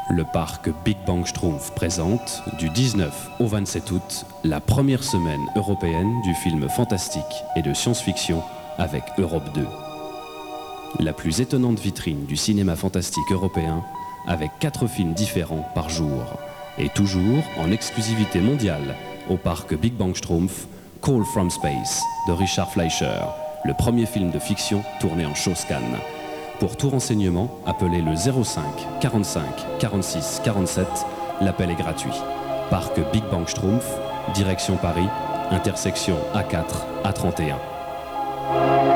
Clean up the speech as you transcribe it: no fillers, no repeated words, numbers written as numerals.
Le parc Big Bang Schtroumpf présente, du 19 au 27 août, la première semaine européenne du film fantastique et de science-fiction avec Europe 2. La plus étonnante vitrine du cinéma fantastique européen avec 4 films différents par jour. Et toujours en exclusivité mondiale au parc Big Bang Schtroumpf, Call from Space de Richard Fleischer, le premier film de fiction tourné en Shawscan. Pour tout renseignement, appelez le 05 45 46 47, l'appel est gratuit. Parc Big Bang Schtroumpf, direction Paris, intersection A4, A31.